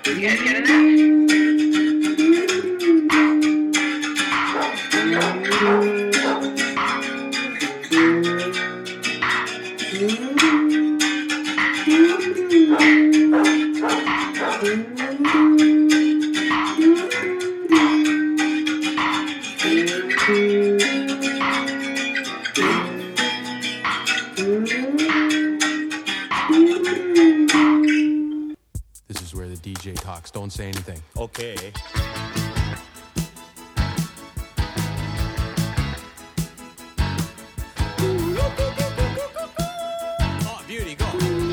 You guys get enough? This is where the DJ talks. Don't say anything. Okay. Oh, beauty, go.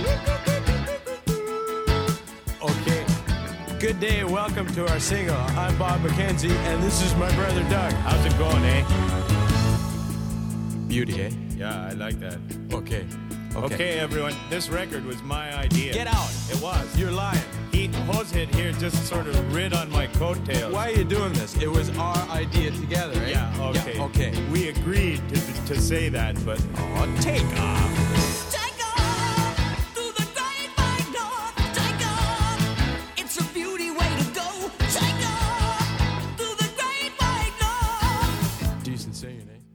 Okay. Good day. Welcome to our single. I'm Bob McKenzie, and this is my brother Doug. How's it going, eh? Beauty, eh? Yeah, I like that. Okay. Okay, everyone. This record was my idea. Get out. It was. You're lying. Hosehit here just sort of rid on my coattails. Why are you doing this? It was our idea together, eh? Yeah, okay. Yeah, okay. We agreed to say that, but... Oh, take off. Take off to the great white north. Take off, it's a beauty way to go. Take off to the great white north. Decent singing, eh?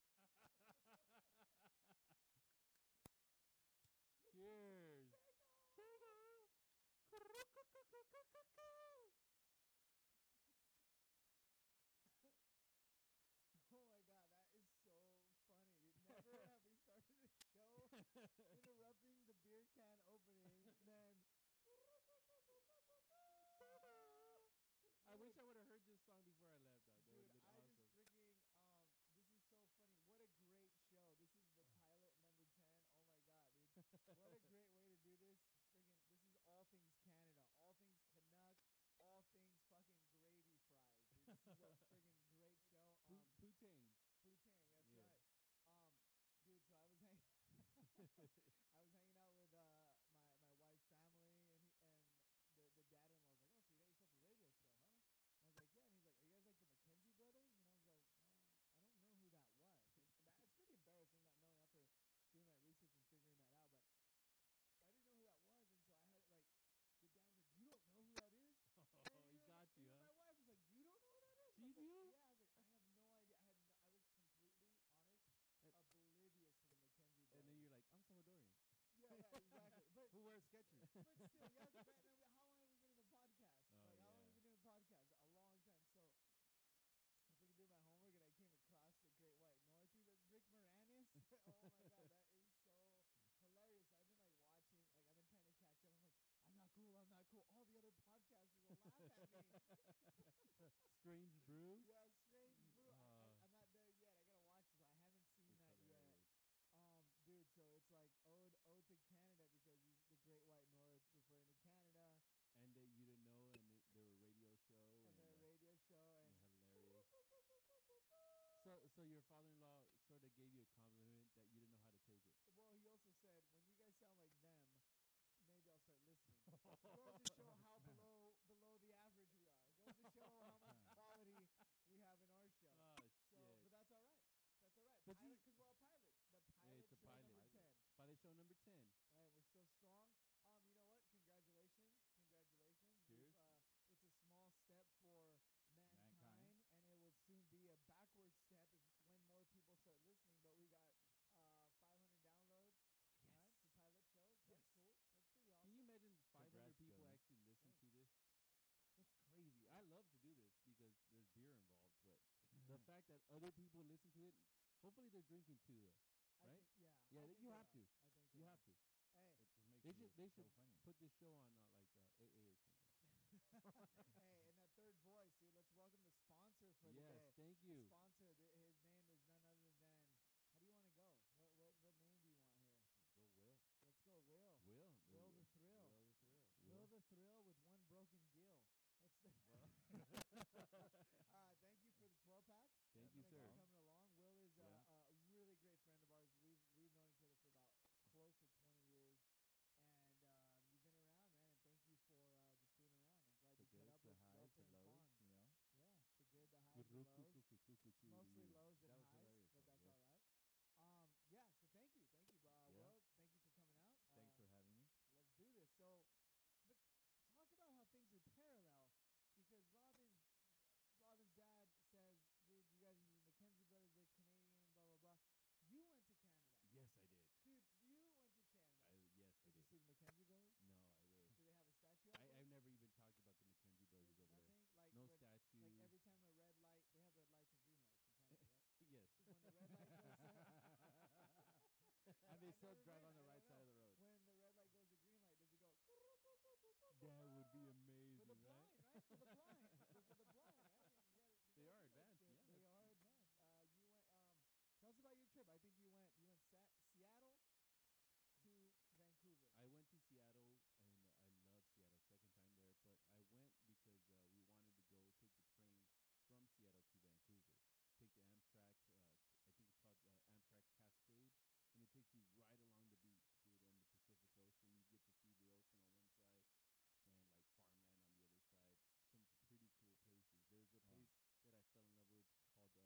Oh my god, that is so funny, dude. Never have we started a show interrupting the beer can opening, then I wish I would have heard this song before I left. That dude, would have been I awesome. just freaking this is so funny. What a great show. This is the pilot number 10. Oh my god, dude. What a great way to do this. Freaking this is all things Canada, all things Canuck, all things fucking gravy fries, dude. This is a freaking great show. Poutine. Poutine, that's Yeah. right. Dude, so I was hanging out with my wife's family, and the dad-in-law was like, "Oh, so you got yourself a radio show, huh?" And I was like, "Yeah." And he's like, "Are you guys like the McKenzie brothers?" And I was like, "Oh, I don't know who that was." And that's pretty embarrassing not knowing after doing my research and figuring that out. But I didn't know who that was, and so I had like the dad was like, "You don't know who that is?" Oh, he got you, Even huh? my wife was like, "You don't know who that is?" She I was knew? like, yeah, I was like, I have no idea. I was completely honest, oblivious to the McKenzie brothers. And then you're like, I'm Salvadorian. yeah, exactly. But Who wears Skechers? but still, yeah. Man, how long have we been in the podcast? Oh, How long yeah. have we been doing podcasts? A long time. So I freaking did my homework and I came across the Great White North. Dude, that's Rick Moranis. Oh my god, that is so hilarious. I've been like watching, like I've been trying to catch up. I'm like, I'm not cool. All the other podcasters will laugh at me. Strange Brew? Yeah, Strange Brew. I'm not there yet. I gotta watch this. I haven't seen It's that hilarious. yet. Dude, so it's like ode to Canada because he's the Great White North, referring to Canada. And that you didn't know, and they were a radio show. And their radio show, and You're hilarious. So your father-in-law sort of gave you a compliment that you didn't know how to take it. well, he also said, when you guys sound like them, maybe I'll start listening. Goes to show how below the average we are. Goes to show how much quality we have in our show. Oh, So, shit. but that's all right. That's all right. But Because we're all pilots. The pilot it's a show pilot. number 10. Pilot show number 10. Right, we're still strong. You know what? Congratulations. Cheers. It's a small step for mankind, and it will soon be a backward step when more people start listening. But we got 500 downloads, right, for pilot shows. That's cool. That's pretty awesome. Can you imagine 500 Congrats, people gentlemen. actually listen to this? That's crazy. I love to do this because there's beer involved, but the fact that other people listen to it, hopefully they're drinking too, though. I Right? think, yeah. Yeah, I think you they have are. to. I think You they have to. Hey, It just makes They should so funny. put this show on like AA or something. hey, and that third voice, dude. Let's welcome the sponsor for the day. Yes, thank The you. sponsor. His name is none other than. How do you want to go? What name do you want here? Let's go, Will. Let's go, Will. Will. Will the Thrill. Will the Thrill. Will the Thrill with one broken gill. That's the thank you for the 12-pack. Thank you, Thanks sir. for coming along. Will is Yeah. a really great friend of ours. We've known each other for about close to 20 years, and you've been around, man. And thank you for just being around. I'm glad The you put goods, up the with highs, Welter the and lows, Fonz. you know? Yeah, the good, the highs, the lows. Mostly lows and That was highs, hilarious, but though, that's yeah. all right. Yeah. So thank you, Will. Thank you for coming out. Thanks for having me. Let's do this. So, but talk about how things are drive on the I right don't side of know. the road. When the red light goes to green light, does it go? That would be amazing, For the right? blind, right? For the blind. For the blind, right? They are do that advanced, shit. yeah. They are advanced. You went. Tell us about your trip. I think you went. Seattle to Vancouver. I went to Seattle, and I love Seattle. Second time there, but I went because we wanted to go take the train from Seattle to Vancouver. Take the Amtrak. I think it's called Amtrak Cascade, and it takes you right along the beach, dude, on the Pacific Ocean. You get to see the ocean on one side, and like farmland on the other side. Some pretty cool places. There's a place that I fell in love with called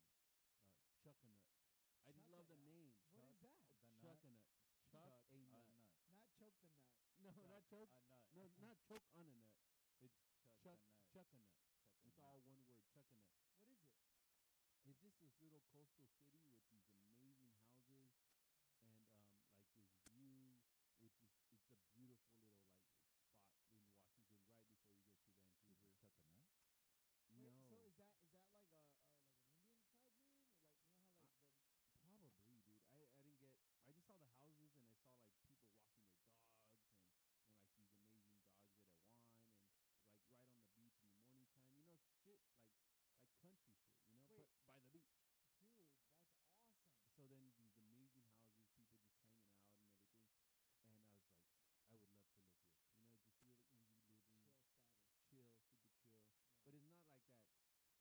Chuckanut. I just love the Chuckanut. name. What is that? The nut. Chuckanut. Chuck a nut. nut. Not choke the nut. No, not choke. A nut. No, not choke on a nut. It's Chuck chuck the nut. chuckanut. Chuck It's a all nut. one word. Chuckanut. What is it? It's just this little coastal city with these amazing houses and like this view. It's a beautiful little like spot in Washington right before you get to Did Vancouver. you chuck a nut? Wait, No, so is that like a like an Indian tribe name? Or like, you know how like the probably, dude. I didn't get. I just saw the houses and I saw like people walking their dogs and like these amazing dogs that I want and like right on the beach in the morning time. You know, shit like country shit. You know, Wait. but by the beach. dude, that's awesome. So then these amazing houses, people just hanging out and everything. And I was like, I would love to live here. You know, just really easy living, Chill status. chill, super chill. Yeah. But it's not like that.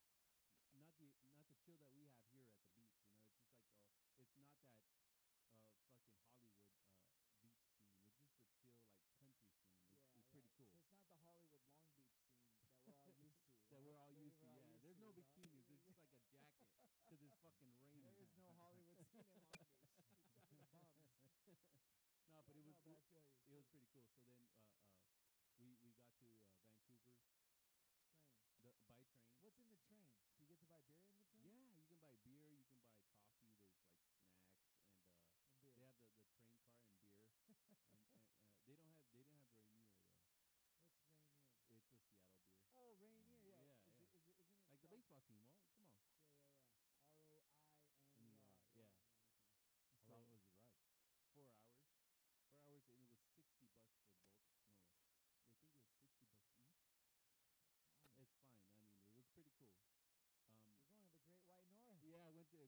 Not the chill that we have here at the beach. You know, it's just like it's not that fucking Hollywood beach scene. It's just a chill like country scene. It's pretty cool. So it's not the Hollywood Long Beach scene that we're all used to. that right? we're all used to. we're all Yeah, used there's to, no huh? bikinis. There's just like a jacket because it's fucking raining. There is no Hollywood scene in Long Beach except for the bums. No, but Yeah, it was but I feel you. it was Cool. pretty cool. So then we got to Vancouver Train. by train. What's in the train? Do you get to buy beer in the train? Yeah, you can buy beer, you can buy coffee. There's like snacks and And beer. they have the train car and beer. and they didn't have Rainier though. What's Rainier? It's a Seattle beer. Oh, Rainier. Yeah. yeah, Isn't it Like the spelled- baseball team. Well, come on. Yeah. RAINER. N-E-R, yeah. Okay. How long was the ride? 4 hours. 4 hours and it was $60 for both. No. I think it was $60 each. That's fine. It's fine. I mean, it was pretty cool. You're going to the Great White North. Yeah, I went to.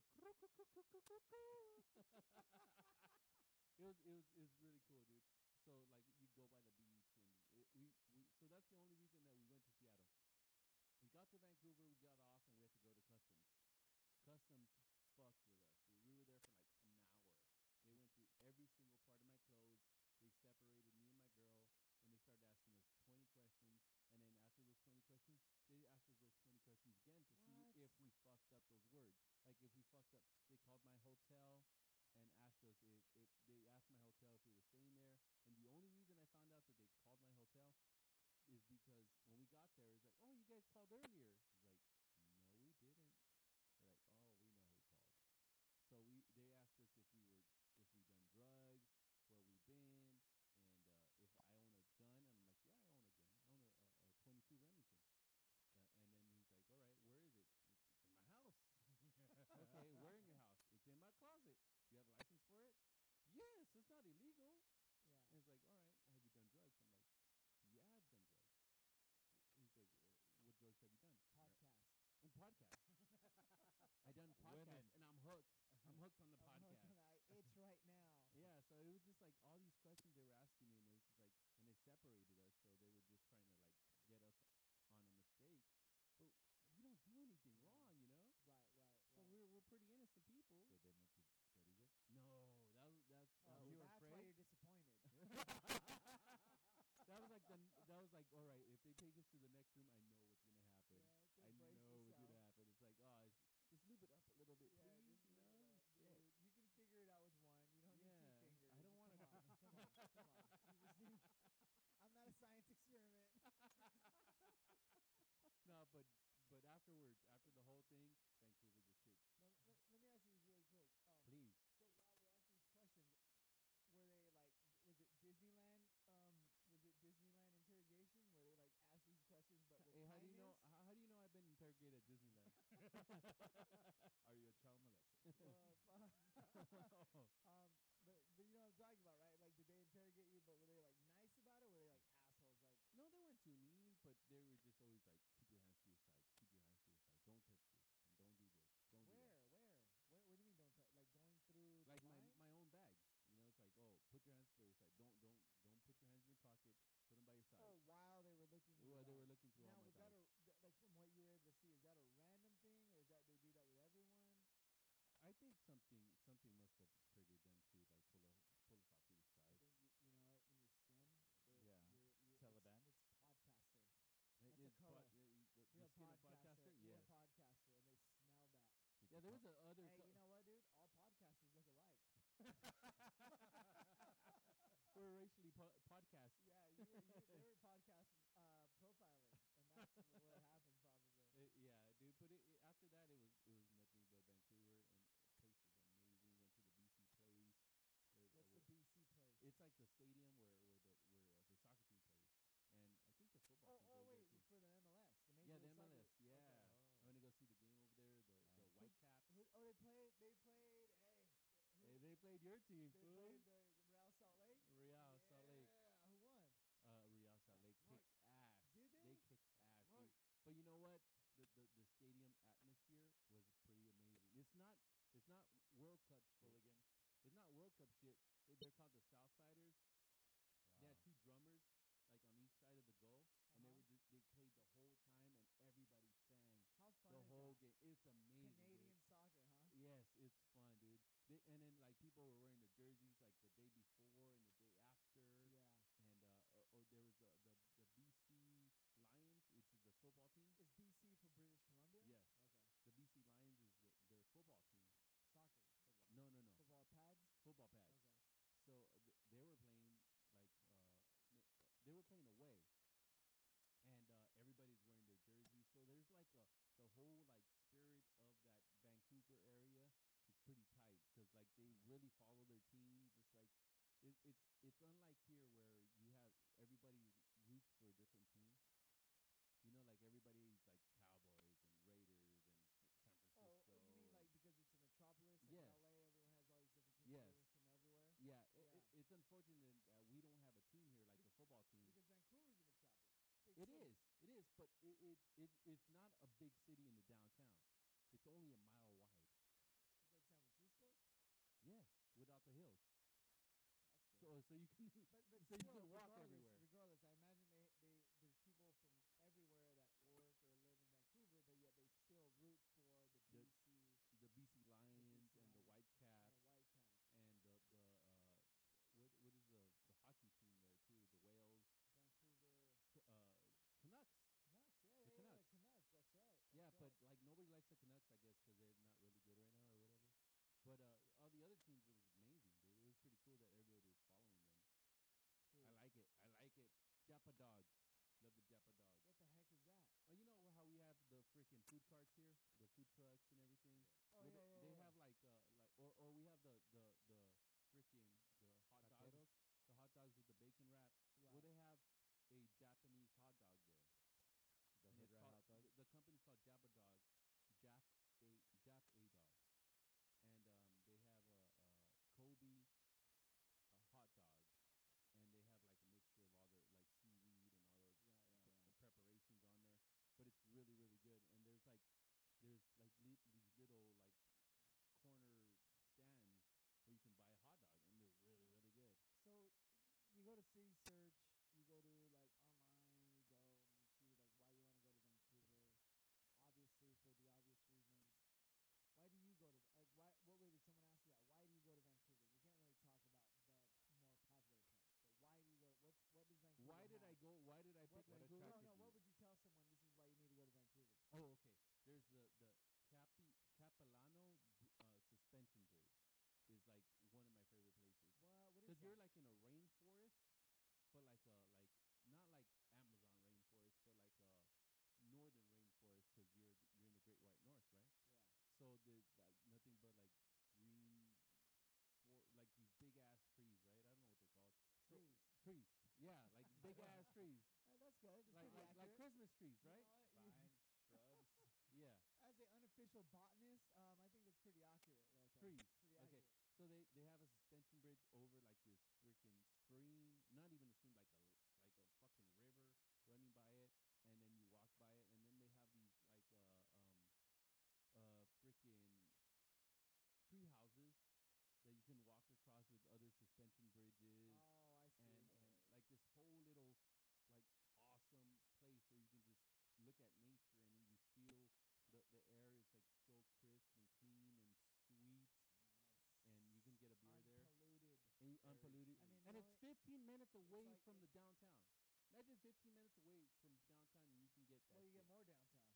It was really cool, dude. So like you go by the beach and so that's the only reason that we went to Seattle. We got to Vancouver, we got off, and we had to go to customs. Customs fucked with us, dude. We were there for like an hour. They went through every single part of my clothes. They separated me and my girl, and they started asking us 20 questions. And then after those 20 questions, they asked us those 20 questions again to What? see if we fucked up those words. Like if we fucked up, they called my hotel and asked us if they asked my hotel if we were staying there. And the only reason I found out that they called my hotel is because when we got there, it's like, oh, you guys called earlier. It's like, no, we didn't. We're like, oh, we know who called. So they asked us if we done drugs, where we been, and if I own a gun. And I'm like, yeah, I own a gun. I own a 22 Remington. And then he's like, all right, where is it? It's in my house. Okay, where in your house? It's in my closet. Do you have a license for it? Yes, it's not illegal. Yeah. And he's like, all right, have you done drugs? I'm like, yeah, I've done drugs. He's like, well, what drugs have you done? Podcast. And podcasts. I done podcasts, Women. and I'm hooked. I'm hooked on the I'm hooked podcast. on that. I itch right now. Yeah, so it was just like all these questions they were asking me, and it was just like, and they separated us, so they were just trying to like get us on a mistake. But we don't do anything Yeah. wrong, you know. Right. So we're pretty innocent people. Did they make you spread eagle? No, that was Oh, you so were that's why afraid? you're disappointed. that was like all right. If they take us to the next room, I know what's gonna happen. Yeah, I brace know what's yourself. gonna happen. It's like, oh, just lube it up a little bit, Yeah, please. just You look it know, up, shit. dude. You can figure it out with one. You don't need two Yeah, fingers. I don't wanna- Come on. You just need, I'm not a science experiment. No, but afterwards, after the whole thing, Vancouver's a shit. Now, let me ask you this really quick. Please. So while they asked these questions, were they like, was it Disneyland? Was it Disneyland interrogation where they like asked these questions but with Hey, how do you know? kindness? How do you know I've been interrogated at Disneyland? Are you a child molester? But you know what I'm talking but were they like nice about it? Or were they like assholes? Like, No, they weren't too mean, but they were just always like, keep your hands to your side. Keep your hands to your side. Don't touch this. And don't do this. Don't do that. where? What do you mean? Don't touch? Like going through Like the my line? my own bags. You know, it's like, oh, put your hands by your side. Don't put your hands in your pocket. Put them by your side. Oh, while they were looking. in Well, your they were bag. looking through Now, all my was that bags. like from what you were able to see? Is that a random thing, or is that they do that with everyone? I think something must have triggered them to like pull us off to the I side. think you know it in your skin. Yeah. You're Taliban? It's podcaster. It That's a is color. the You're a skin of podcaster. podcaster. You're Yes. a podcaster, and they smell that. Yeah, there was a other. Hey, you know what, dude? All podcasters look alike. We're racially podcast. Yeah, they were podcast profiling, and that's what happened probably. Yeah, dude. But after that, it was nothing but Vancouver, and the place is amazing. Went to the BC Place. What's the BC place? It's like the stadium where the soccer team plays, and I think their football team plays wait, there too. for the MLS, the Major Yeah, the League Soccer MLS. League. Yeah, Okay. I want to go see the game over there. The Nice. Whitecaps. They played. Hey, Hey, they played your team, they fool. played the Real Salt Lake. Real Salt Lake. Yeah, who won? Real Salt Lake right. kicked ass. Did they? They kicked ass. dude. Right. But you know what? The stadium atmosphere was pretty amazing. It's not World Cup shit. Hooligans. It's not World Cup shit. They're called the Southsiders. Wow. They had two drummers like on each side of the goal, and they Uh-huh. were they played the whole time, and everybody sang How fun the is whole that? game. It's amazing. Canadian dude. soccer, huh? Yes, it's fun, dude. And then like people were wearing the jerseys like the day before and the day after. Yeah. And there was the BC Lions, which is their football team. Is BC for British Columbia? Yes. Okay. The BC Lions is their football team. Soccer. Football. No. Football pads. Football pads. Okay. So they were playing like they were playing away, and everybody's wearing their jerseys. So there's like the whole like spirit of that Vancouver area is pretty tight because like they Nice. really follow their teams. It's like it's unlike here where you have everybody roots for a different team. You know, like everybody's like Cowboys and Raiders and San Francisco. Oh, you mean and- like because it's a metropolis, like Yes. LA? Everyone has all these different teams Yes. from everywhere. Yeah, Yeah. it's unfortunate that we don't have a team here like Bec- a football team. Because Vancouver's a metropolis. Big It city. is, but it's not a big city in the downtown. It's only a mile wide. It's like San Francisco. Yes, without the hills. That's good. So you can but so you still, can walk regardless, everywhere. Regardless, I imagine there's people from everywhere that work or live in Vancouver, but yet they still root for the The- BC The BC Lions BC and the Lions Whitecaps and the Whitecaps. and what is the hockey team there too? The Wales Vancouver Canucks. Canucks. The The Canucks. Canucks. That's right. Yeah, That's but right. like nobody likes the Canucks, I guess, because they're not really good right now or whatever. But all the other teams, it was amazing, dude. It was pretty cool that everybody was following them. Dude, I like it. Japa Dog. Love the Japa Dog. what the heck is that? Oh, you know how we have the freaking food carts here, the food trucks and everything. Yeah. Oh Well, yeah, they yeah. have like or we have the freaking the hot dogs, Taqueros? the hot dogs with the bacon wrap. Right. Well, they have a Japanese hot dog there, The and hood it's rat called hot dog. the company's called Japa Dog, Jap A Dog, and they have a Kobe hot dog. And they have like a mixture of all the like seaweed and all those Right. preparations on there, but it's really really good. And there's like these little like corner stands where you can buy a hot dog, and they're really really good. So you go to City Search, you go to like online, you go and you see like why you want to go to Vancouver. Obviously, for the obvious reasons. Why do you go to like why? What way did someone ask you that? Why do you go to Vancouver? You can't really talk about the more popular parts, but why do you go? What does Vancouver? Why did I have? go? Why did I pick what Vancouver? attracted No. you? What would you tell someone? This is why you need to go to Vancouver. Oh, okay. There's the Capilano suspension bridge is like one of my favorite places. What is Because you're that? like in a rainforest, but like not like Amazon rainforest, but like a northern rainforest because you're in the Great White North, right? Yeah. So the like nothing but like green, like these big ass trees, right? I don't know what they're called. So- Trees. trees, yeah, like big ass trees, That's good. That's like pretty like accurate. Christmas trees, You right? know what? You- Vines, shrubs. Yeah, As an unofficial botanist, I think that's pretty accurate right there. trees. Pretty Okay, accurate. so they have a suspension bridge it over like this freaking stream, not even a stream, like a fucking river running by it, and then you walk by it, and then they have these like freaking tree houses that you can walk across with other suspension bridges. Oh, I see. and like this whole little like awesome place where you can just look at nature, and then you feel the air is like so crisp and clean and sweet, Nice. and you can get a beer there. Unpolluted. And unpolluted. I mean, and the it's only- 15 minutes away like from it- the downtown. Imagine 15 minutes away from downtown, and you can get that. Well, you shit. get more downtown.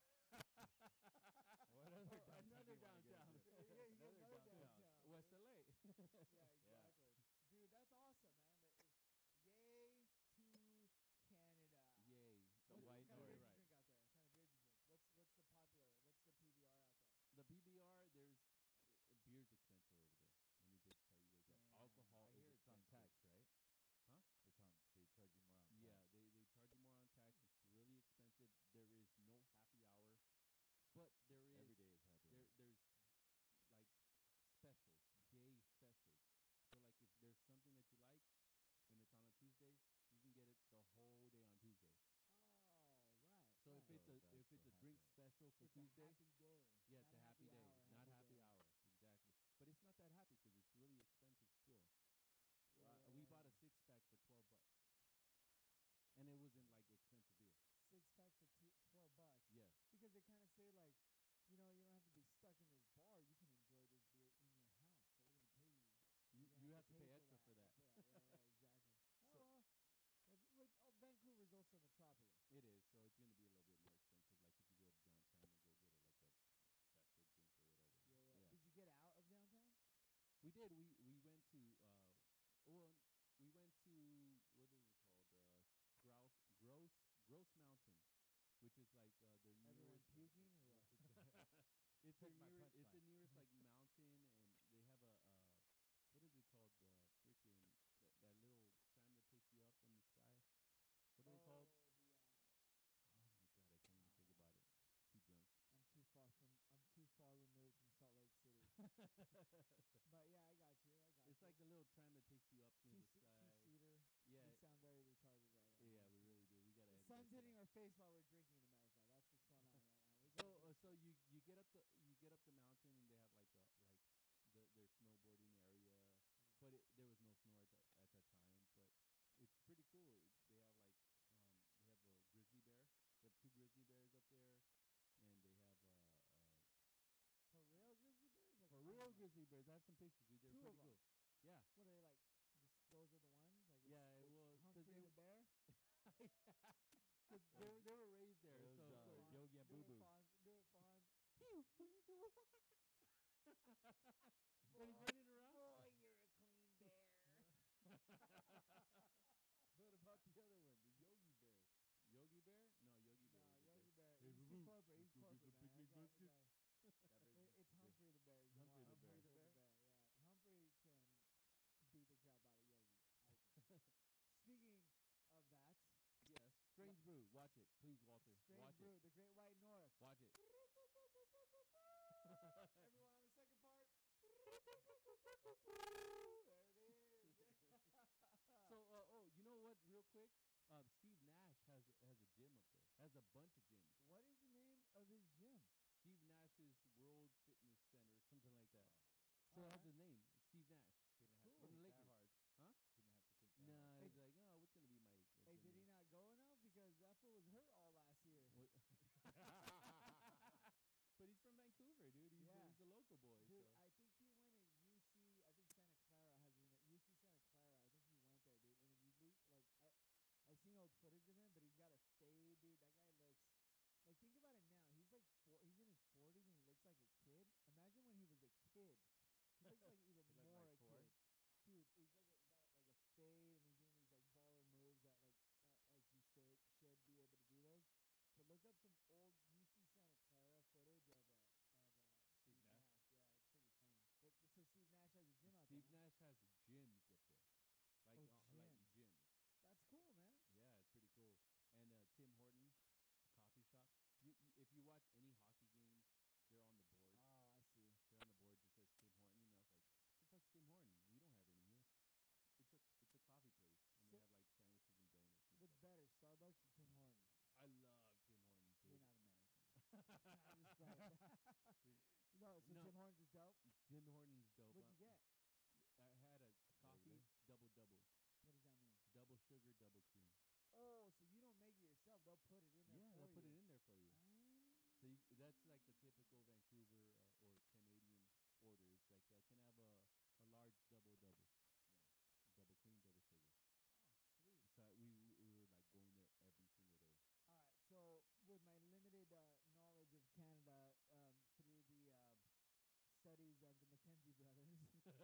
What other Oh, downtown another do you wanna get downtown. into? Yeah, you get Another more downtown. downtown. West dude. LA. Yeah, exactly. Dude, that's awesome, man. Yay to Canada. Yay. The What white kind of beer north. do you drink out there? What kind of beer do you drink? What's the popular? What's the PBR out there? The PBR, beer's expensive over there. Let me just tell you guys that. Damn. Alcohol I is hear it's on expensive. tax, right? Huh? It's on. They charge you more on Yeah, tax. they charge you more on tax. It's really expensive. There is no happy hour, but there is Every day is happy. hour. there's like specials, day specials. So like if there's something that you like and it's on a Tuesday, you can get it the whole day on Tuesday. Oh, right. So right. if it's So a that's if it's the a drink happy hour. special for It's a Tuesday, happy day. yeah, it's Not a happy day, hour, not happy day. hour, exactly. But it's not that happy because it's really expensive still. Yeah, We bought a 6-pack for $12, and it wasn't like expensive beer. 6-pack for $12. Yes. Because they kind of say like, you know, you don't have to be stuck in this bar. You can enjoy this beer in your house. So we're gonna pay you. You have to pay extra for that. Yeah, exactly. So- well, Vancouver's also a metropolis. It is, so it's going to be a little bit more expensive. Like if you go to downtown and go get a special drink or whatever. Yeah. Did you get out of downtown? We did. We went to we went to what is it called? Gross Mountain, which is like their Everyone nearest. puking or what? It's their Take my nearest. It's the punchline. nearest like mountain, and they have a what is it called? The freaking that little tram that takes you up in the sky. What are they called? Oh, the, Oh my god, I can't even think about it. Too drunk. I'm too far removed from Salt Lake City. But yeah, I got you. It's like a little tram that takes you up to the sky. two-seater. Yeah, We sound very retarded right now. yeah, we so. really do. We gotta. The edit sun's that shit hitting out. our face while we're drinking in America. That's what's going on right now. We So you get up the mountain, and they have like their snowboarding area, but there was no snow at that time. But it's pretty cool. They have like they have a grizzly bear. They have 2 grizzly bears up there, and they have for real grizzly bears, like for I real don't know. grizzly bears. I have some pictures, dude. They're 2 of pretty them. cool. Yeah. What are they like? Just those are the ones. Like it's, Yeah, it's well, 'cause Humphrey they the bear. Because they were raised there, It was, so of course- Fonz, Yogi and do it, Boo Boo. Fonz, do it, Fonz. what are you doing? But he's Boy, running around. Boy, you're a clean bear. What about the other one, the Yogi Bear? Yogi Bear? No, Yogi Bear. No, was the Yogi Bear. Hey, He's Boo-Boo, too corporate. He's let's go get corporate, the man. picnic That guy- basket. That brings me It's to drink. Humphrey the bear. is Humphrey one. the bear. Humphrey the bear. Yeah, Humphrey can beat the crap out of Yogi. I think. Speaking of that, Yes. Strange Brew. Watch it, please, Walter. Strange Watch Brew, it. the Great White North. Watch it. Everyone on the second part. There it is. So, you know what? Real quick, Steve Nash has a gym up there. Has a bunch of gyms. What is the name of his gym? Steve Nash's World Fitness Center, something like that. Wow. So that's Alright. his name. It's Steve Nash. He didn't have Cool. to From the think that Lakers. hard. Huh? He didn't have to think that No, hard. he's like, oh, what's gonna be my? Hey, gym did he name?" not go enough? Because that fool was hurt all last year. What- But he's from Vancouver, dude. He's Yeah. he's a local boy. Dude, so. I think he went at UC. I think Santa Clara has UC Santa Clara. I think he went there, dude. And if you I've seen old footage of him, but he's got a fade, dude. That guy looks like, think about it now. He's like he's in his 40s and he looks like a kid. Imagine when he was a kid. He looks like even He looked more like a four? kid. Dude, he's like got like a fade and he's doing these like baller moves that like as you should be able to do those. But look up some old UC Santa Clara footage of Steve Nash? Nash. Yeah, it's pretty funny. But so Steve Nash has a gym out Steve there. Huh? Nash has gyms up there, like Oh, like gyms. gyms. That's cool, man. Yeah, it's pretty cool. And Tim Horton, the coffee shop. You if you watch any hockey games, they're on the boards. Oh, I see. They're on the boards. It says Tim Horton, and I was like, "The fuck's Tim Horton? We don't have any here." I just played. No, so No. Tim Hortons is dope. Tim Hortons is dope. What'd you get? I had a coffee double. What does that mean? Double sugar, double cream. Oh, so you don't make it yourself? They'll put it in there. Yeah, for they'll put you. it in there for you. Ah. So that's like the typical Vancouver or Canadian order. It's like, can I have a large double? Yeah. Double cream, double sugar. Oh, sweet. So we were like going there every single day. All right. So with my limited knowledge of Canada through the studies of the Mackenzie brothers,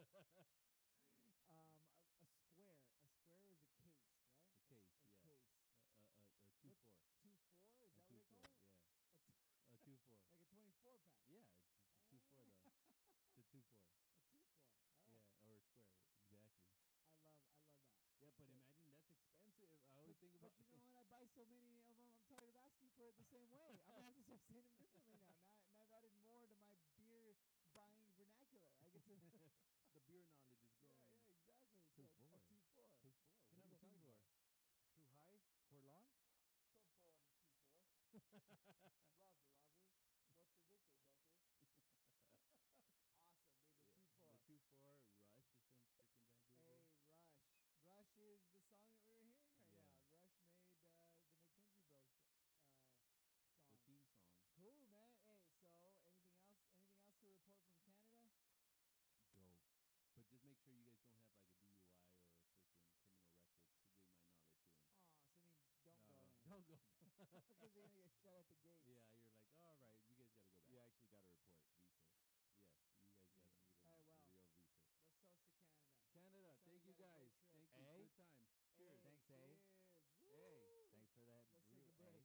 a square is a case, right? A case, a yeah. case. A 2-4. 2-4? Is that what they call it? Yeah. A t- A 2-4. like a 24 pack. Yeah, it's a 2-4 though. It's a 2-4. A 2-4. All right. Yeah, or a square. Exactly. I love that. Yeah, but good. imagine that's expensive. I always think about. But you know what? I buy so many of them. I'm tired of asking for it the same way. I'm gonna have to start saying them differently now. Now I've added more to my beer buying vernacular. I get to. The beer knowledge is growing. Yeah, exactly. So a 2-4. 2-4. Can I have a 2-4? Too high for long? 10-4 on the 2-4. Roger. What's the Victor, Buster? Awesome, dude. The 2-4. The 2-4 Rush is from freaking Vancouver. Hey, Rush. Rush is the song that we were hearing right Yeah. now. Rush made the Mackenzie Bros song. The theme song. Cool, man. Hey, so anything else? Anything else to report from Canada? Go. But just make sure you guys don't have like a DUI or a freaking criminal record because they might not let you in. Oh, so I mean, don't No. go then. Don't go. Because you're gonna get shut at the gates. Yeah, you're like, all right, you guys got to go back. You actually got to report visa. Yes, you guys You got to need need a, Alright, well. a real visa. Let's toast to Canada. Canada, Sounds thank like you you had a guys. great trip. Thank you. Hey. Good times. Cheers. Hey, Thanks, eh? cheers. Woo. Hey, Thanks for that. Let's brew, take a break.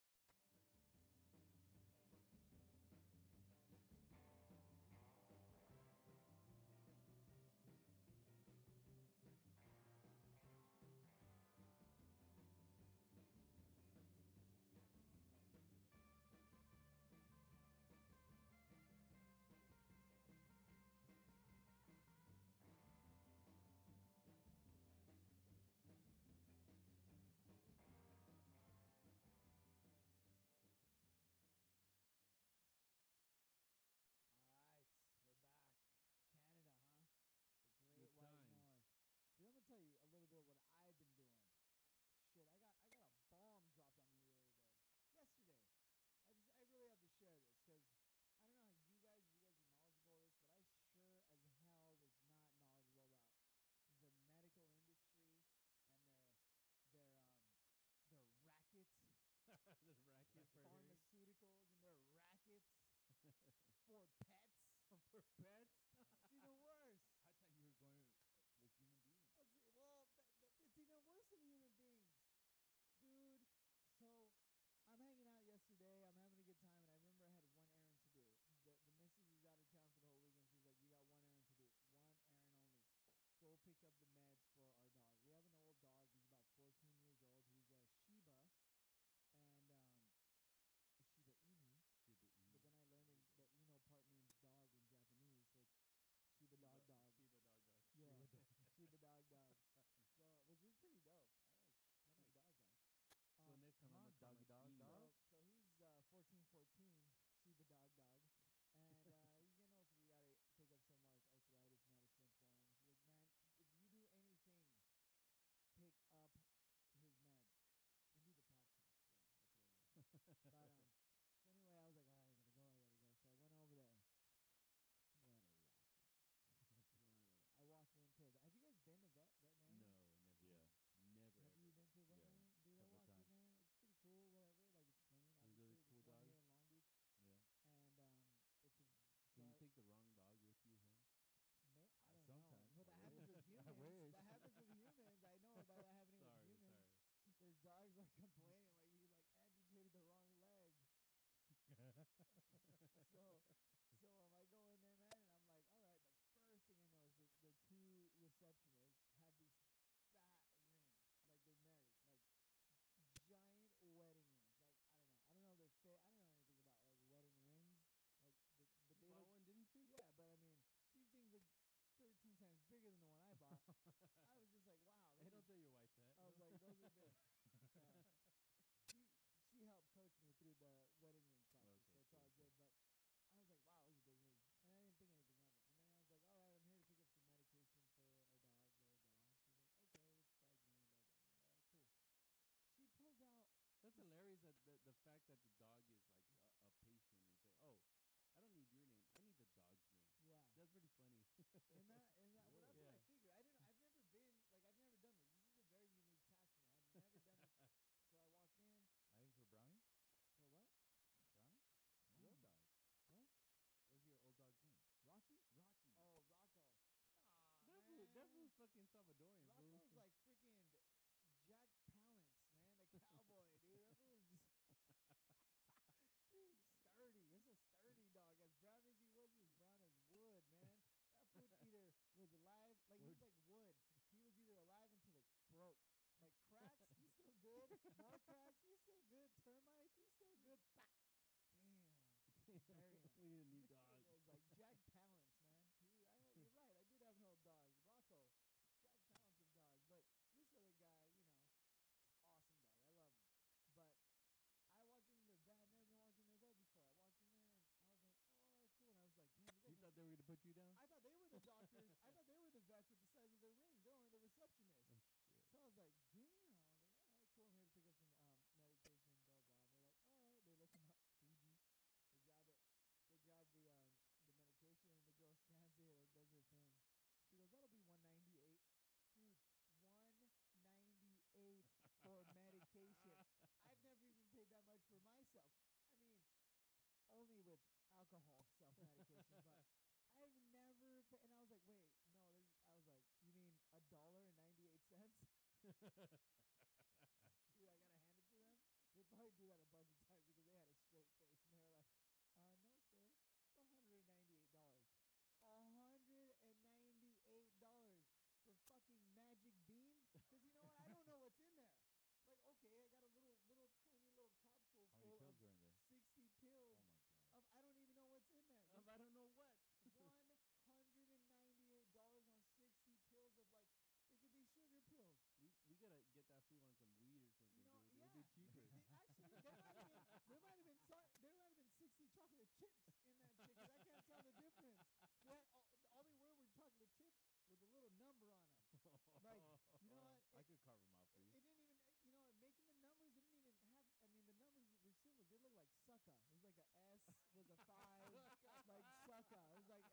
All right, we're back. Canada, huh? It's the Great Good White times. North. Dude, I'm gonna tell you a little bit of what I've been doing. Shit, I got a bomb dropped on me the other day. Yesterday. I really have to share this because I don't know how you guys, if you guys are knowledgeable of this, but I sure as hell was not knowledgeable about the medical industry and their racket, the racket for pharmaceuticals and their rackets for pets. for pets. It's even worse. I thought you were going with human beings. Well, it's even worse than the human beings, dude. So I'm hanging out yesterday. I'm having a good time, and I remember I had one errand to do. The missus is out of town for the whole weekend. She's like, "You got one errand to do. One errand only. Go pick up the meds for our dog. We have an old dog. He's about 14 years old. He's a Shiba, and a Shiba Inu. Shiba Inu. But then I learned that Inu part means dog in Japanese, so it's Shiba dog. Shiba dog. Yeah, Shiba dog. So, which is pretty dope. I like Shiba dog. So next time come I'm on, gonna call doggy my dog, Inu. So he's 14, Shiba dog, and he's getting old, so we gotta pick up some arthritis medicine for him. She's like, "Man, if you do anything, pick up his meds and do the podcast." Yeah, I'll throw that in. But so anyway, I was like, "All right, I gotta go." So I went over there. What a racket! I walk into. Have you guys been to veterinarians? No, never. Yeah. Never. Have ever you been to a veterinarian? Dude, I couple walk in times. there. It's pretty cool, whatever. Like, it's clean. There's Obviously, really cool there's one dogs? here in Long Beach. Yeah. And it's a... Can you so take the wrong dog with you home? I don't sometimes. know. But that I happens with wish. I humans. wish. That happens with humans. I know about that happening with Sorry. humans. There's dogs like complaining like you like amputated the wrong leg. So I go in there, man, and I'm like, all right. The first thing I notice is the two receptionists have these fat rings, like they're married, like just giant wedding rings. Like I don't know if they're fake. I don't know anything about like wedding rings. Like, but they You bought look. one, didn't you? Yeah, but I mean, these things look 13 times bigger than the one I bought. I was just like, wow. Hey, those don't tell your wife that. I was like, those are big. She helped coach me through the wedding ring process. Okay, So all good. But I was like, wow, this is a big ring. And I didn't think anything of it. And then I was like, all right, I'm here to pick up some medication for our dog, blah, blah, blah. She's like, okay, what's the dog's name, blah, blah. And I was like, all right, cool. She pulls out. That's This- hilarious that the fact that the dog is like a patient and say, oh, I don't need your name. I need the dog's name. Yeah. That's pretty funny. And well, Really? that's what I Yeah. figured. I've never been, I've never done this. This is a very unique task for me. I've never done this. So I walked in. Not even for Brownie? For what? Brownie? Your old Brownie. dog. What? What was your old dog's name? Rocky? Rocky. Oh, Rocco. Aw, That man. fool's fucking Salvadorian, fool. Rocco's like freaking Jack Palance, man, the cowboy, dude. That fool was just, dude, sturdy. It's a sturdy dog. As brown as he was brown as wood, man. That fool either was alive, like he's like wood. He was either alive until it broke. Like cracks, he's still good. More cracks, he's still good. Termites, he's still good. Bah! Damn. Bury him. We need a new dog. It was like Jack Palance, man. You're right. I did have an old dog, Rocco. Jack Palance of dogs. But this other guy, awesome dog. I love him. But I walked into the vet. I'd never been walked into a vet before. I walked in there and I was like, oh, all right, cool. And I was like, damn, you guys. You thought they were gonna put you down? I thought they were the doctors. I thought they were the vets with the size of their rings. They're only the receptionists. Oh shit. So I was like, damn. I was like, all right, cool. I'm here to pick up some medication, blah, blah. And they're like, all right. They look them up. Fuji. They grab it. They grab the medication, and the girl scans it or does her thing. She goes, that'll be $198. Dude, $198 for medication. I've never even paid that much for myself. I mean, only with alcohol self-medication, but I've never and I was like, wait, no, I was like, you mean $1.98? Dude, I gotta hand it to them. They probably do that a bunch of times because they had a straight face and they were like, no, sir, it's $198. $198 for fucking magic beans? Because you know what? I don't know what's in there. Like, okay, I got a little tiny little capsule How many full pills of were in there? 60 pills. Oh my god. Of I don't even know what's in there. I don't know what. $198 on 60 pills of like they could be sugar pills. We gotta get that fool on some weed or something, You know, dude. yeah. It'll be cheaper. Actually, there might have been 60 chocolate chips in that chick. 'Cause I can't tell the difference. All they were chocolate chips with a little number on them. Like, you know what? I could carve them out for you. It didn't even, making the numbers, it didn't even have, the numbers were symbols. They looked like sucka. It was like a S was a 5, like sucka. It was like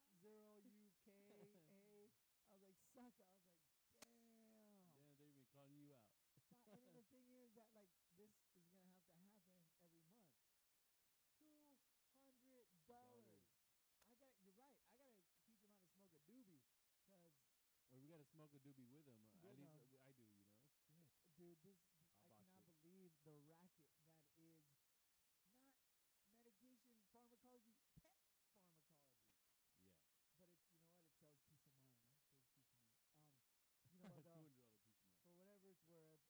S0UK. I was like, sucka. I was like, damn. Damn, they've been calling you out. And then the thing is that, like, this is going to have to happen every month. $200. You're right. I got to teach him how to smoke a doobie because, Well, we gotta smoke a doobie with him. At least know. I do, Shit. dude, I'll I box cannot it. believe the racket that is not medication pharmacology, pet pharmacology. Yeah. But it's, you know what? It sells peace of mind, right? It sells peace of mind. You know what, though? $200 piece of mind. For whatever it's worth,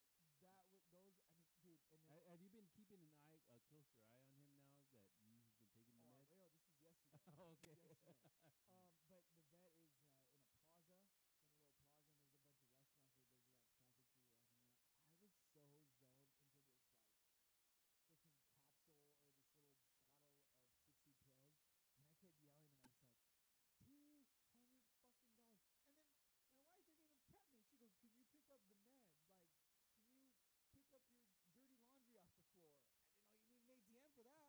dude, and then, Have you been keeping a closer eye on him now that he's been taking the meds? this was yesterday. Okay. This was yesterday. But the vet is in a plaza, in a little plaza, and there's a bunch of restaurants, so there's a lot of traffic, people walking in and out. I was so zoned into this, like, freaking capsule or this little bottle of 60 pills, and I kept yelling to myself, $200 fucking dollars. And then my wife didn't even prep me. She goes, can you pick up the meds? Like, can you pick up your dirty laundry off the floor? I didn't know you need an ATM for that.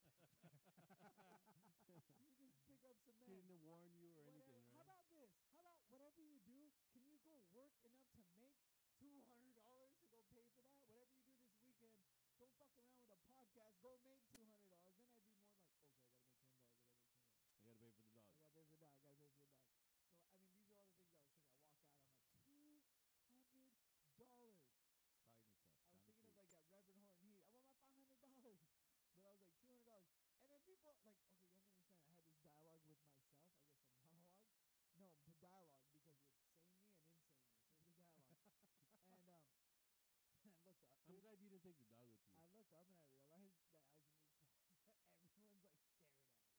You just pick up some She meds. didn't warn you or Whatever. anything, right? How about this? How about whatever you do, can you go work enough to make $200 to go pay for that? Whatever you do this weekend, don't fuck around with a podcast. Go make $200. Then I'd be more like, okay, I got to make $200. I got to make $200. I gotta pay for the dog. I got to pay for the dog. I got to pay for the dog. So, I mean, these are all the things I was thinking. I walk out, I'm like, $200. Talking yourself. I was down the thinking of street. like that Reverend Horton Heat. I want my $500. But I was like, $200. And then people, like, okay, you have to understand, I had this dialogue with myself. I guess a monologue. No, but dialogue, because it's sane me and insane me. So it's a dialogue. And I look up. I'm dude. glad you didn't take the dog with you. I look up and I realize that I was in this plaza. Everyone's like staring at me.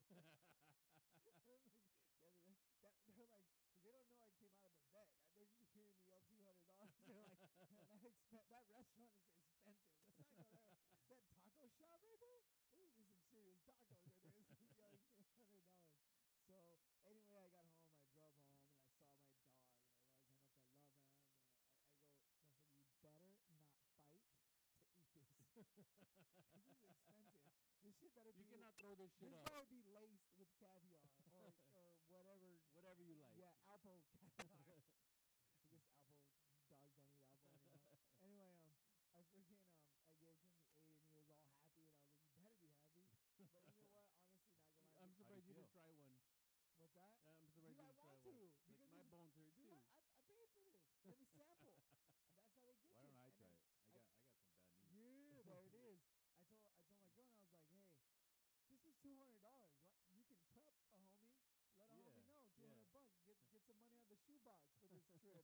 They're like, because they don't know I came out of the vet. They're just hearing me yell $200. They're like, that restaurant is expensive. Let's not go there. That taco shop right there, those would be some serious tacos right there. This was yelling $200. So anyway, I got home, I drove home, and I saw my dog, and I realized how much I love him. And I go, motherfucker, you better not fight to eat this. Because this is expensive. This shit better be... You cannot throw this shit This up. better be laced with caviar or whatever. Whatever you like. Yeah, Alpo caviar. I guess Alpo dogs don't eat Alpo anymore. Anyway, I freaking I gave him, he ate, and he was all happy, and I was like, you better be happy. But you know what? Honestly, not gonna lie. I'm surprised you didn't feel? try one. What's that? I'm surprised Dude, you I didn't try want one. to Like because my this- bones hurt dude, too. I paid for this. Let me sample. And that's how they get Why you. don't I And try then it? I got some bad knees. Yeah, there it is. I told my girl, and I was like, hey, this was $200. What you can prep a homie. Let a homie Yeah, know, yeah. $200. Get some money out of the shoebox for this trip.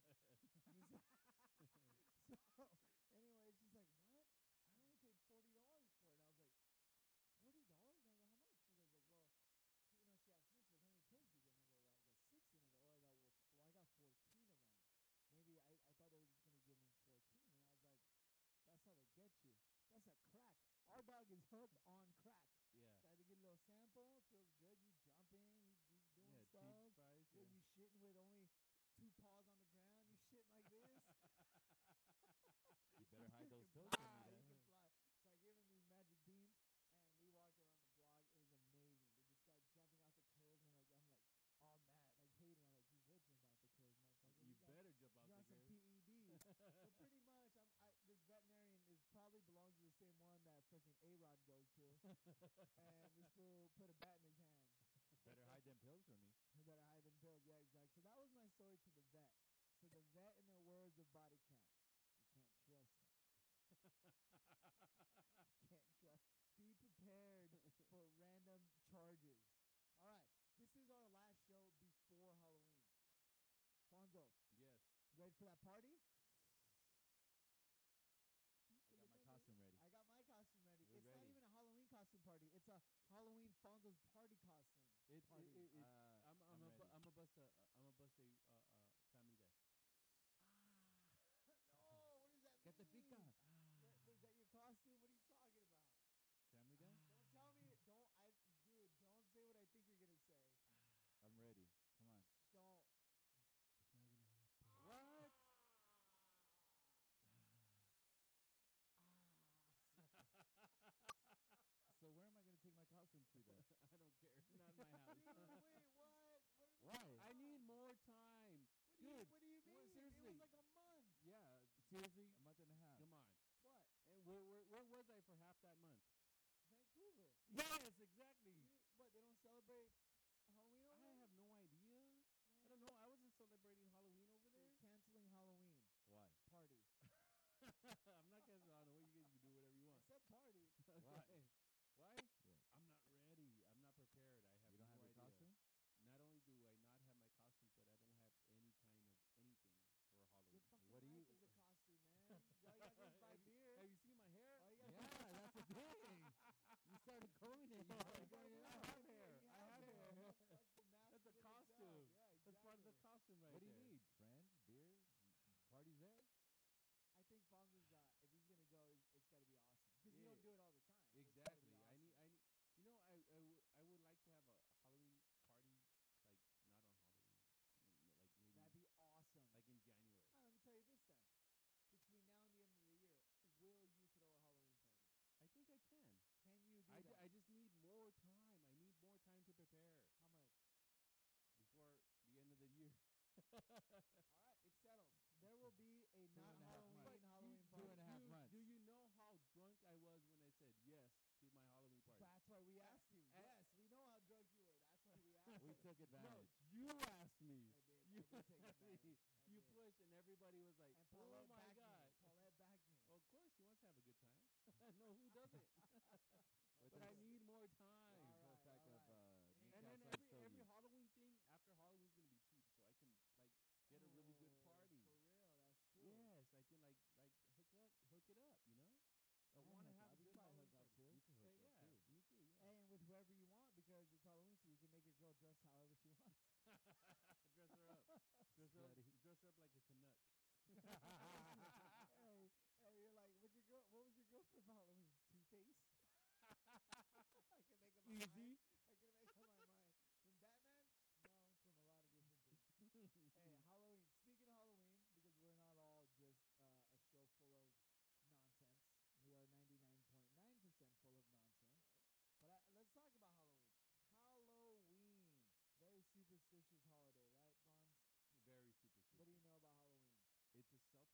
So anyway, she's like, what? I only paid $40 for it. And I was like, $40? And I go, how much? She goes like, well, you know, she asked me, she goes, how many pills do you get? And I go, well, I got 60. And I go, oh, I got 14 of them. Maybe I thought they were just going to give him 14. And I was like, that's how they get you. That's a crack. Our dog is hooked on crack. Yeah. So I had to get a little sample. Feels good. You jumping. You doing Yeah, stuff. cheap fries. Yeah, Yeah. you shitting with only 2 paws on the ground. You shitting like this. You better hide those can pills fly. from me You then. can fly. So I gave him these magic beans, and we walked around the block. It was amazing. This guy jumping off the curbs, and I'm like all mad, like hating. I'm like, you will jump off the curbs, motherfucker. You got- better jump out you the got some curb. PEDs. So pretty much, this veterinarian probably belongs to the same one that freaking A-Rod goes to, and this fool put a bat in his hands. Better hide them pills from me. I better hide them pills. Yeah, exactly. So that was my story to the vet. So the vet, in the words of Body Count, you can't trust him. Can't trust. Be prepared for random charges. All right. This is our last show before Halloween. Fonzo, Yes. ready for that party? I got my costume ready. I got my costume ready. We're It's not ready. even a Halloween costume party. It's a Halloween Fonzo's party costume party. I'm ready. a bust a Family Guy. No, what does that Get the mean? pica. Is that your costume? What are you talking about? Family Guy? Don't tell me. Dude, don't say what I think you're gonna say. I'm ready. Come on. Don't. It's not gonna happen. What? So where am I going to take my costume to then? I don't care. Not in my house. Dude, wait, what? Why? I need more time. What do you, Dude, what do you well, mean? It seriously. was like a month. Yeah, seriously. A month and a half. Come on. What? And where was I for half that month? Vancouver. Yes, exactly. What? They don't celebrate Halloween over I there? have no idea. Man. I don't know. I wasn't celebrating Halloween over So there. you're canceling Halloween Why? party. I'm not canceling Halloween. You guys can do whatever you I want. said party. Okay. Why? Yeah. I'm not ready. I'm not prepared. I have You don't no have your idea. costume? Not only do I not have my costume, but I don't have any kind of anything for Halloween. Your fucking What do life you- is a costume, man. All you gotta do is buy beer. Have you seen my hair? All you Yeah, gotta that's the thing. You started combing it. You all started you gotta going do it is out. buy have beer. hair. You I have hair. hair. That's the mask That's a in itself. costume. Yeah, exactly. That's part of the costume right What do there. you need? Friends? Beer? Parties there? I think Fonzo's, if he's gonna go, it's gotta be awesome because you Yeah. don't do it all the time. so it's gotta Exactly. be I awesome. need. You know, I would like to have a Halloween party, like not on Halloween, like maybe That'd be awesome. like in January. All right, let me tell you this then. Between now and the end of the year, will you throw a Halloween party? I think I can. Can you do I that? just need more time. I need more time to prepare How much? before the end of the year. All right, it's settled. There will be a not and a half Halloween months. Halloween Two party. and a half months. Do you know how drunk I was when I said yes to my Halloween party? That's why we asked you. I- Yes, we know how drunk you were. That's why we asked We you. took No, advantage. you asked me. I did. You I did take advantage. I You did. pushed, and everybody was like, And "Oh Paulette my backed god!" me. Paulette backed me. Well, of course, she wants to have a good time. No, who doesn't? With But the- I need more time. All For a right, pack all of right. New And then Castle every Stogies. Halloween thing after Halloween's gonna be cheap, so I can like get a really good Oh, party. For real, that's true. Yes, I can like hook it up. You know, I And want to hook have up. a We good probably Halloween hook up party. too. You can hook yeah, up too. me too. Yeah, And with whoever you want because it's Halloween, so you can make your girl dress however she wants. dress her up. Slutty. Dress her up like a Canuck. hey, you're like, what was your girlfriend for Halloween? Two Face. I can make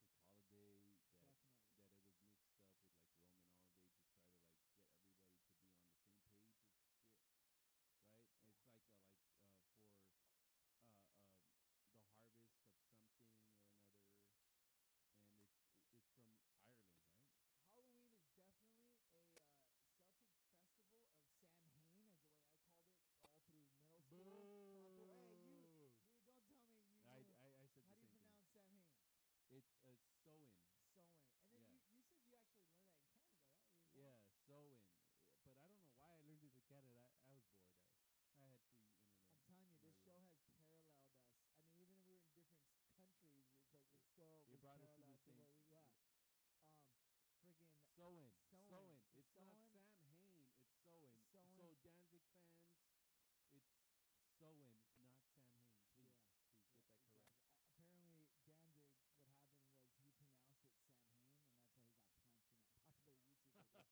Celtic holiday Definitely. that it was mixed up with like Roman holiday to try to like get everybody to be on the same page of shit, right? Yeah. It's like for the harvest of something or another, and it's from Ireland, right? Halloween is definitely a Celtic festival of Samhain, as the way I called it all through middle school. Hey, you, dude, don't tell me you. I knew. said How the do you same pronounce Samhain? thing. It's Samhain. Sowen. And then Yeah. you said you actually learned that in Canada, right? We were in Canada. Yeah, Samhain. But I don't know why I learned it in Canada. I was bored. I had free internet. I'm telling you, in my this show room. has paralleled us. I mean, even if we were in different countries, it's like it still It was brought us to parallel the same. what we, yeah. Friggin' Samhain. Samhain. So It's not Samhain- Sam Hain. It's Samhain. Samhain. So Danzig fans, it's Samhain, not Sam Hain. Please, Yeah. please Yeah, get that correct. exactly. Apparently, Danzig, what happened was he pronounced it Sam Hain, and that's why he got punched in that popular YouTube video.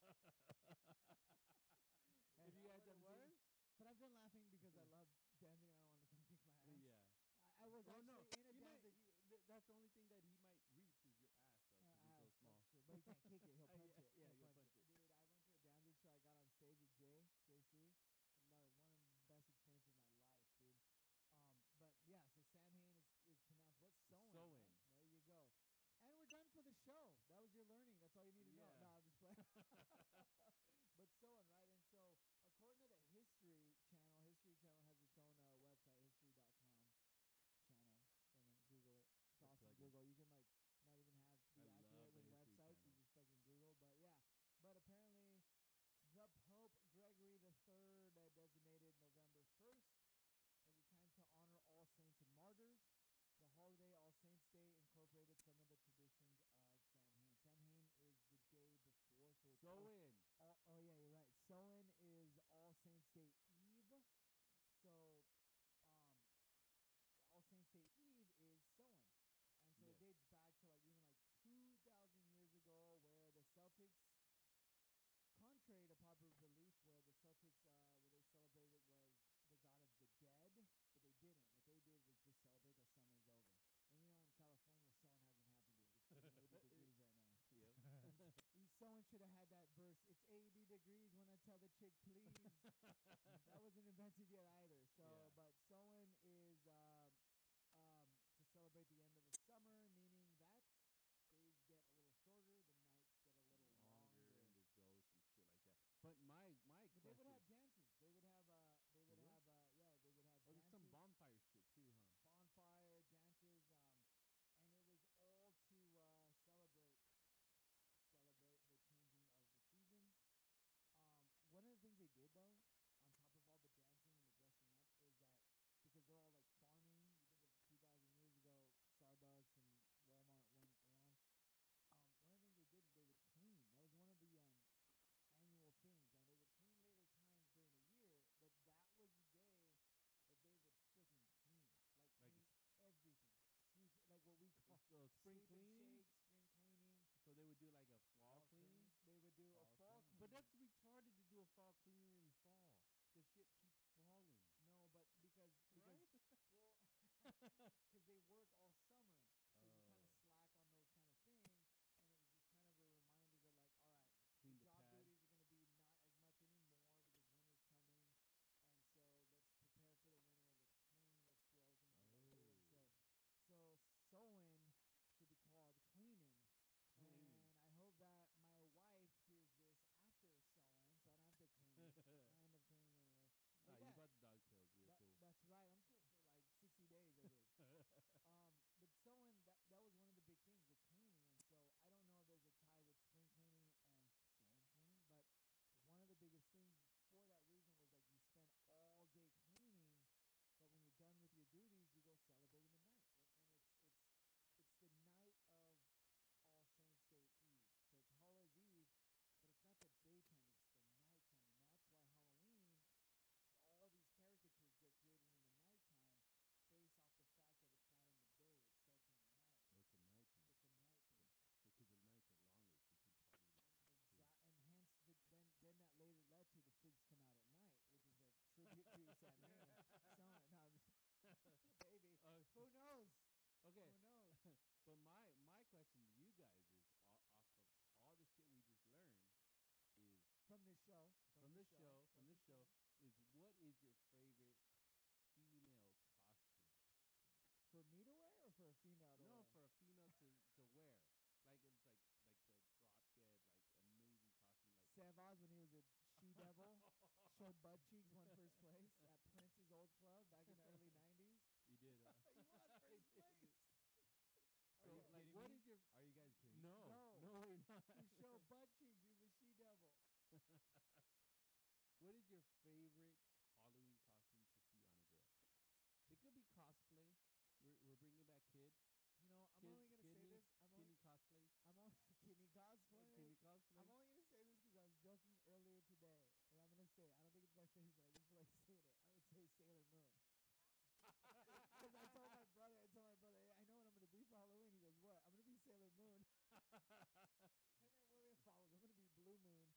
If you guys haven't seen it, But I'm done laughing because I love Danzig and I don't want to come kick my ass. yeah. I was Oh actually no, in a he might, Danzig. that's the only thing that he might reach is your ass, though, because he's so Ass, small. That's true. But he can't kick it. He'll punch it. Yeah, He'll you'll punch it. Dude, I went to a Danzig show. I got on stage with JC. I love it. One of the best experiences of my life, dude. But yeah, so Sam Hain is pronounced what's Sowen? Sowen. Right? There you go. And we're done for the show. That was your learning. That's all you need to know. Yeah. No, I'm just playing. But Sowen, right? And so according to the History Channel has its own website, history.com channel. Someone Google it. It's Good awesome. plug-in. Google. You can like not even be I accurate love with the History websites. You Channel. just fucking Google. But yeah. But apparently, the Pope Gregory III designated November 1st as a time to honor all saints and martyrs. The holiday, All Saints Day, incorporated some of the traditions of Samhain. Samhain is the day before, so it's Samhain. oh yeah, you're right. Sowen is All Saints Day Eve. So, All Saints Day Eve is Sowen, and so it Yes. dates back to like even like 2,000 years ago, where the Celtics, contrary to popular belief, where the Celtics what they celebrated was the god of the dead, but they didn't. What they did was just celebrate that summer's over. And you know, in California, Sowen hasn't happened yet. It's fucking 80 degrees right now. Yep. Someone should have had that verse. It's 80 degrees when I tell the chick, please. That wasn't invented yet either. So, Yeah. but Sowen is to celebrate the end of the summer, meaning that days get a little shorter, the nights get a little longer. And there's ghosts and shit like that. But my But they would have dances. They would have They would? they would have oh, there's dances, some bonfire shit too, huh? bonfire dances, and it was all to celebrate the changing of the seasons. One of the things they did though, on top of all the dancing and the dressing up, is that because they're all like farming. You think of 2,000 years ago, Starbucks and Walmart weren't around. One of the things they did was they would clean. That was one of the annual things. Now they would clean later times during the year, but that was the day that they would freaking clean, like Like clean everything, sweep, like what we call So spring sweep and cleaning. shake, spring cleaning, So they would do like a fall cleaning. They would do a fall cleaning. But that's retarded to do a fall cleaning in fall, because shit keeps falling. no, but because Right? well, because they work all summer, so you kind of Oh. slack on those kind of things, and it was just kind of a reminder to like, all right, Clean the the job pad. duties are going to be not as much anymore because winter's coming, and so let's prepare for the winter. Let's clean. Let's do all the things we love doing. So Sowen should be called cleaning. Cleaning. And I hope that my wife hears this after sewing, so I don't have to clean. I end up cleaning anyway. Ah, But you yeah, bought the dog pills. You're cool. That's right. I'm cool for like 60 days, I think. But sewing, that was one of the big things, the cleaning. And so I don't know if there's a tie with spring cleaning and sewing cleaning, but one of the biggest things for that reason was like you spend all day cleaning, that when you're done with your duties, you go celebrate in the night. And it's the night of All Saints Day Eve. So it's Hallows Eve, but it's not the daytime, it's the nighttime. And that's why Halloween, all these caricatures get created in the nighttime based off the fact that it's not in the day, it starts in the night. Oh, it's a night thing. It's a night thing. Well, because the nights are longer, so you can party longer. too. And hence then that later led to the freaks come out at night, which is a tribute to Samhain. No, I'm just baby. Who knows? Okay. Who knows? But my question question to you guys is off of all the shit we just learned is From this show. from this show is what is your favorite female costume? For me to wear or for a female to wear? No, for a female to wear. Like it's like the drop dead, like amazing costume. Like Savaz, when he was a she-devil, showed butt cheeks, won first place at Prince's old club back in the early 90s. he did. He won He first did. place. Are you Okay. Like, kidding what me? is your Are you guys kidding? no, No. we're not. Who showed butt cheeks? He was a she-devil. What is your favorite Halloween costume to see on a girl? It could be cosplay. We're bringing back kid. You know, I'm only gonna say this. Kidney cosplay. I'm only kidney cosplay. Kidney cosplay. I'm only gonna say this because I was joking earlier today, and I'm gonna say I don't think it's my favorite, but I just feel like saying it. I would say Sailor Moon. Because I told my brother, hey, I know what I'm gonna be for Halloween. He goes, what? I'm gonna be Sailor Moon. And then William follows. I'm gonna be Blue Moon.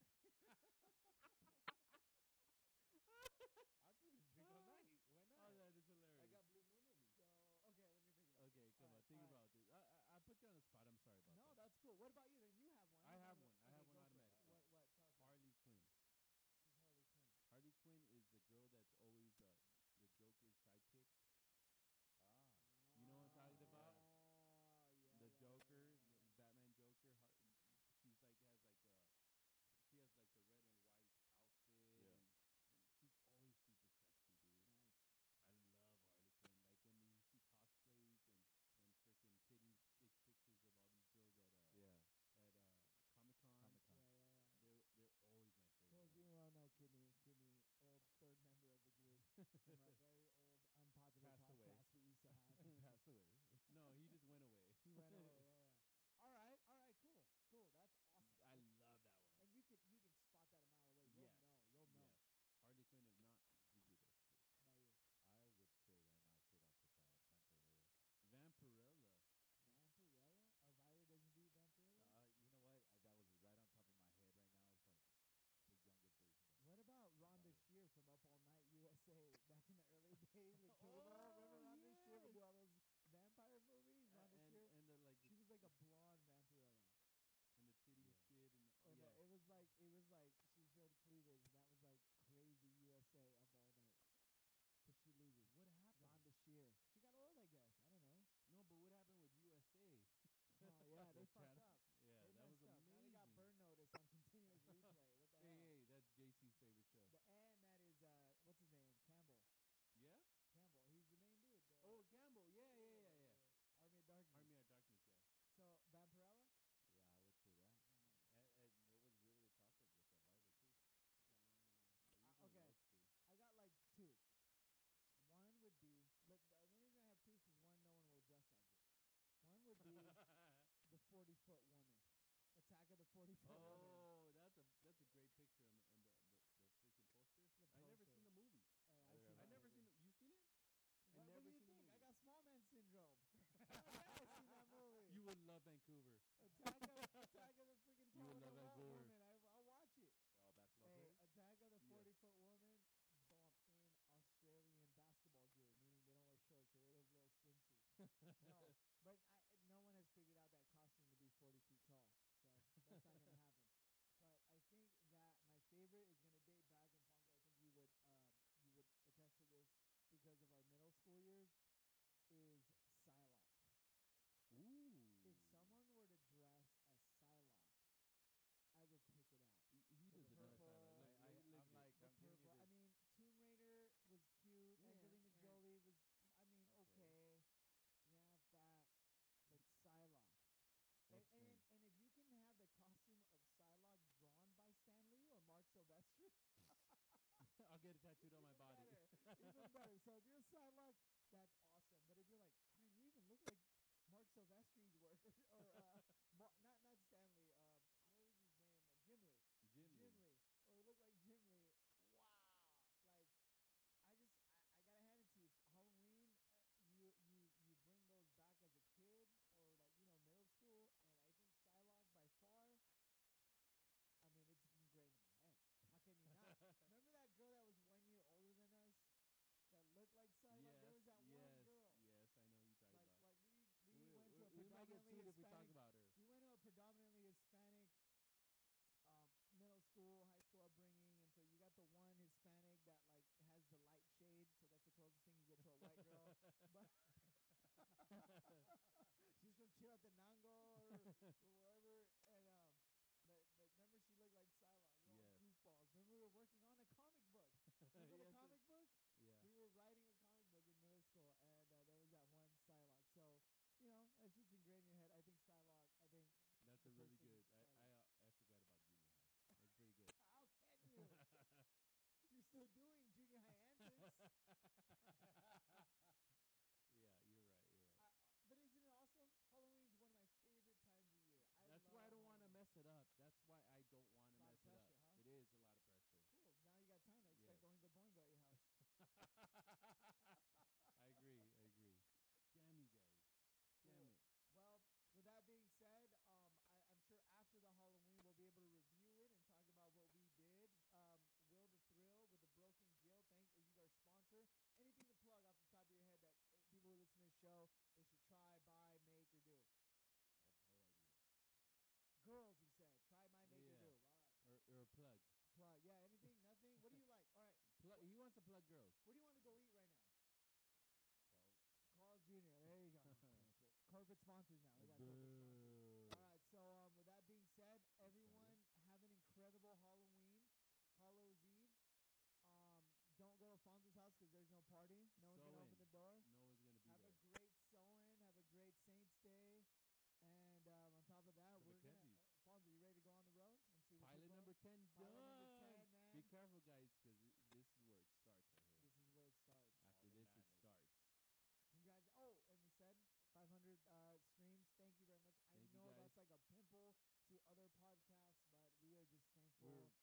I'm just gonna drink all night. Why not? Oh, that is hilarious. I got blue moon in me. So okay, let me think about Okay, this. come All on, right, think all right. about this. I put you on the spot. I'm sorry about No, that. that's cool. What about you? Then you have one. I have Okay, one. I have one go for it. automatically. What? Tell us. Harley Quinn. Who's Harley Quinn? Harley Quinn is the girl that's always the Joker's sidekick. Ah. You know what I'm talking about? Oh, yeah. The yeah, Joker, yeah, yeah, the Batman Joker. She's like she has like the red and white outfit, Yeah. and she's always super sexy, dude. Nice. I love Harley Quinn. Like when you see cosplays and freaking Kidney takes pictures of all these girls at Yeah. Comic-Con. Comic-Con. Yeah. They're always my For favorite those of you one. who don't know, Kidney, old third member of the group from a very old, unpopular Passed away. podcast we used to have. Passed away. No, he just went away. He went away. Yeah. All right, cool. That's awesome. I That's- love that one. And you can spot that a mile away. You'll Yes. know. You'll know. Yes. Harley Quinn, if not, Google that shit. About you. I would say right now, straight off the bat, Vampirella. Vampirella. Vampirella? Elvira doesn't beat Vampirella? You know what? That was right on top of my head right now. It's like the younger version of. What about Rhonda Elvira. Shear from Up All Night USA back in the early days with cable? Oh, Remember Rhonda Shear would yes. do all those vampire movies? Rhonda Shear? and the She was like a blonde Vampirella. and the titty Yeah. shit and And yeah. it was like she showed cleavage, and that was like crazy USA Up All Night. But she loses. What happened? Rhonda Shear. She got old, I guess. I don't know. No, but what happened with USA? Oh yeah, they The fucked channel- up. Yeah, They that was messed up. Now they got amazing. burn notice on continuous replay. What the hell? Hey, that's JC's favorite show. And that is what's his name? Campbell. Yeah? Campbell. He's the main dude. Oh, Campbell. Yeah. Army of Darkness. Army of Darkness guy. So Vampirella. Yeah, I would say that. Nice. And it was really a toss up with Elvira too. Wow. You're going Okay. old school. I got like two. One would be, but the only reason I have two is because one, no one will dress as it. One would be the 40-foot woman. Attack of the 40-foot woman. Oh, that's a great picture on the freaking poster. The I never poster. seen the movie. Oh, yeah, Neither I've have I never that seen. movie. You seen it? What never do you seen the think? I movie. got small man syndrome. I've seen that movie. You would love Vancouver. Attack of the freaking You would Total love Wall Vancouver. woman. I'll watch it. Basketball Hey, players. Attack of the Yes. 40-foot woman, bomb in Australian basketball gear, meaning they don't wear shorts. They wear those little swimsuits. No, but no one has figured out that costume to be 40 feet tall, so that's not going to happen. But I think that my favorite is going to date back, and Fonzo, I think you would attest to this because of our middle school years, is Psylocke. Ooh. If someone were to dress as Psylocke, I would pick it out. he with doesn't the know purple- Psylocke. I'm Look at it. like, The I'm giving you purple- this. I mean, Tomb Raider was cute. Yeah, Angelina yeah. Jolie was, I mean, Okay. okay. She didn't have fat, but Psylocke. X-Men. And if you can have the costume of Psylocke drawn by Stan Lee or Mark Silvestri, I'll get it tattooed on my even body. better, even better. So if you're Psylocke, that's awesome. But if you're like, man, you even look like Mark Silvestri's work, or not Stanley. What was his name? Jim Lee. Jim Lee. Or look like Jim Lee. Wow. Like, I gotta hand it to you. Halloween, you bring those back as a kid or like middle school, and I think Psylocke by far. I mean, it's ingrained in my head. How can you not? Remember that girl that was 1 year older than us, that looked like Psylocke? There was that one girl. Yes, I the one Hispanic that like has the light shade, so that's the closest thing you get to a white girl. But she's from Chiratenango or wherever, and but remember she looked like Psylocke, little Yes. goofballs. Remember we were working on a comic book. Remember the Yes, comic book? Yeah. We were writing a comic book in middle school, and there was that one Psylocke. So you know that shit's ingrained in your head. I think Psylocke. I think That's the a really first thing good. is Psylocke. I forgot about junior high. That's pretty good. How can you? You're still doing junior high antics. Yeah, you're right. You're right. But isn't it awesome? Halloween's one of my favorite times of year. That's why I don't want to mess it up. That's why I don't want to Lot mess of it up. pressure, huh? It is a lot of pressure. Cool. Now you got time to expect Yes. Oingo Boingo at your house. I agree. I agree. Damn you guys. Damn Cool. it. Well, with that being said, I'm sure after the Halloween we'll be able to review it and talk about what we did. Will the Thrill with the Broken Guild, he's our sponsor. Anything to plug off the top of your head that people who listen to this show they should try, buy, make, or do? I have no idea. Girls, he said, try, buy, make, or Yeah. do. All right, Or plug. plug. Yeah, anything, nothing. What do you like? All right, He wants to plug girls. where do you want to go eat right now? Carl, Carl's Jr. There you go. Corporate sponsors now. We got corporate sponsors. Boo. All right. So with that being said, everyone have an incredible Halloween, Hallows Eve. Don't go to Fonzo's house because there's no party. No one's gonna Sew open in. the door. No one's gonna be Have there. a great Samhain. Have a great Saints Day. And on top of that, The we're gonna. Mackenzies. Fonzo, you ready to go on the road and see what Pilot people- number 10 Pilot number done. 10, man. Be careful, guys, because this is where it starts right here. This is where it starts. After All the this, it madness. starts. Oh, and we said 500 streams. Thank you very much. I Thank you, know guys. that's like a pimple to other podcasts, but we are just thankful. We're